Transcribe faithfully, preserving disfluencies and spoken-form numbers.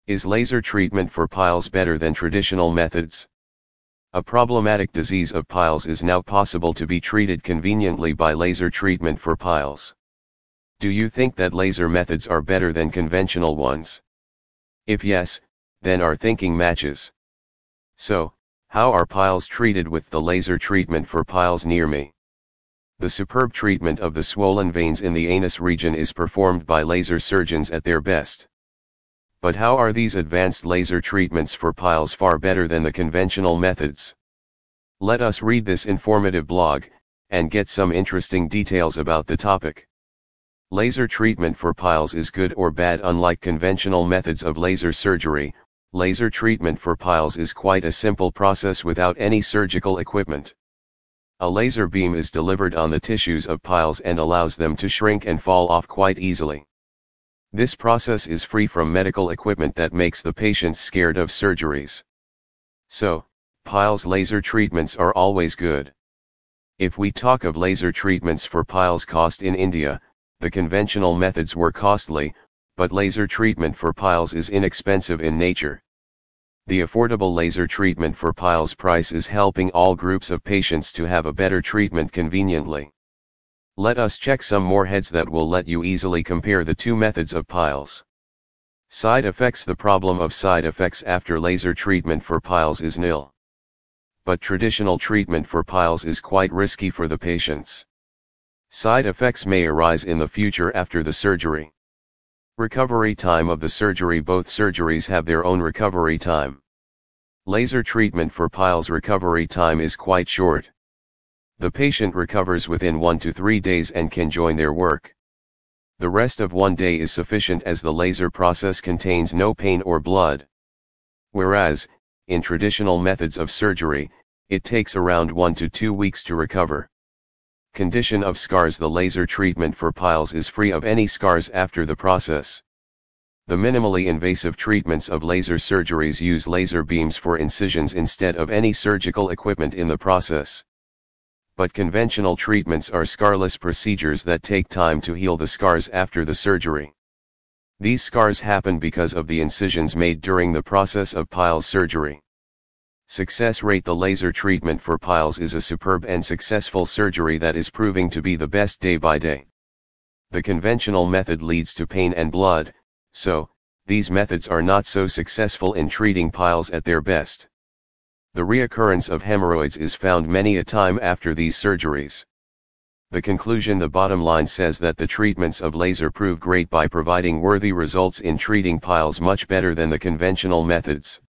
Is laser treatment for piles better than traditional methods? A problematic disease of piles is now possible to be treated conveniently by laser treatment for piles. Do you think that laser methods are better than conventional ones? If yes, then our thinking matches. So, how are piles treated with the laser treatment for piles near me? The superb treatment of the swollen veins in the anus region is performed by laser surgeons at their best. But how are these advanced laser treatments for piles far better than the conventional methods? Let us read this informative blog, and get some interesting details about the topic. Laser treatment for piles is good or bad? Unlike conventional methods of laser surgery, laser treatment for piles is quite a simple process without any surgical equipment. A laser beam is delivered on the tissues of piles and allows them to shrink and fall off quite easily. This process is free from medical equipment that makes the patients scared of surgeries. So, piles laser treatments are always good. If we talk of laser treatments for piles cost in India, the conventional methods were costly, but laser treatment for piles is inexpensive in nature. The affordable laser treatment for piles price is helping all groups of patients to have a better treatment conveniently. Let us check some more heads that will let you easily compare the two methods of piles. Side effects. The problem of side effects after laser treatment for piles is nil. But traditional treatment for piles is quite risky for the patients. Side effects may arise in the future after the surgery. Recovery time of the surgery. Both surgeries have their own recovery time. Laser treatment for piles recovery time is quite short. The patient recovers within one to three days and can join their work. The rest of one day is sufficient as the laser process contains no pain or blood. Whereas, in traditional methods of surgery, it takes around one to two weeks to recover. Condition of scars. The laser treatment for piles is free of any scars after the process. The minimally invasive treatments of laser surgeries use laser beams for incisions instead of any surgical equipment in the process. But conventional treatments are scarless procedures that take time to heal the scars after the surgery. These scars happen because of the incisions made during the process of piles surgery. Success rate. The laser treatment for piles is a superb and successful surgery that is proving to be the best day by day. The conventional method leads to pain and blood, so, these methods are not so successful in treating piles at their best. The reoccurrence of hemorrhoids is found many a time after these surgeries. The conclusion. The bottom line says that the treatments of laser prove great by providing worthy results in treating piles much better than the conventional methods.